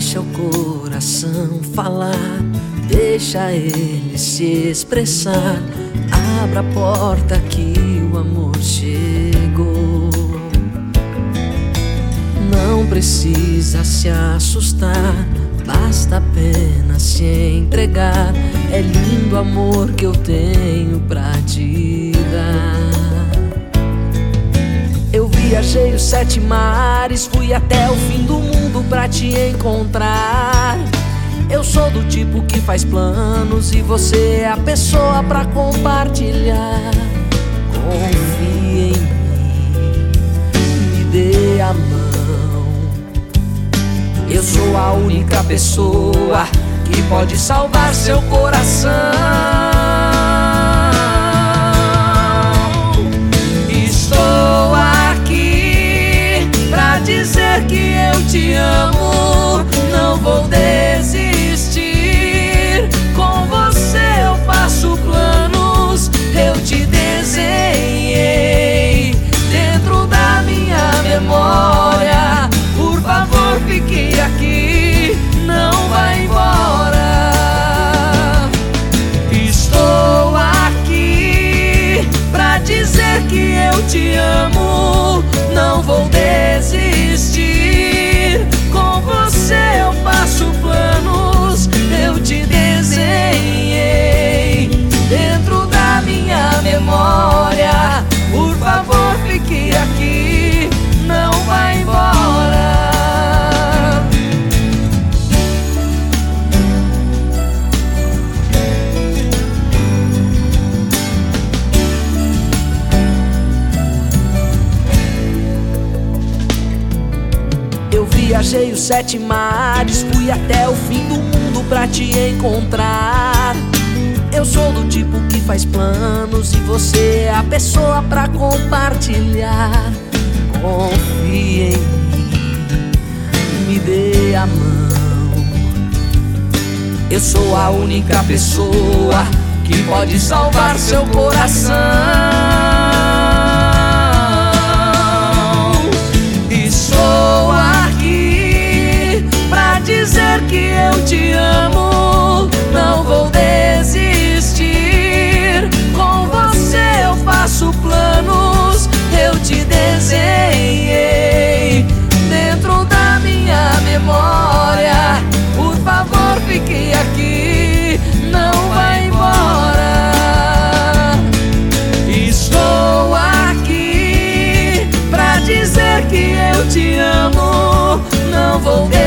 Deixa o coração falar, deixa ele se expressar. Abra a porta que o amor chegou. Não precisa se assustar, basta apenas se entregar. É lindo o amor que eu tenho pra te dar. Eu viajei os 7 mares, fui até o fim do mundo pra te encontrar. Eu sou do tipo que faz planos e você é a pessoa pra compartilhar. Confie em mim, me dê a mão. Eu sou a única pessoa que pode salvar seu coração. Estou aqui pra dizer que eu te amo. Não vou desistir. Com você eu faço planos. Eu te desenhei dentro da minha memória. Por favor, fique aqui, não vá embora. Estou aqui pra dizer que eu te amo. Não vou desistir. Com você eu faço planos. Eu te desenhei dentro da minha memória. Por favor, fique aqui, não vá embora. Eu viajei os 7 mares, fui até o fim do mundo pra te encontrar. Eu sou do tipo que faz planos e você é a pessoa pra compartilhar. Confie em mim, me dê a mão. Eu sou a única pessoa que pode salvar seu coração. Estou aqui pra dizer que eu te amo. Não vou desistir. Com você eu faço planos. Eu te desenhei dentro da minha memória. Por favor, fique aqui, não vá embora. Estou aqui pra dizer que eu te amo. Não vou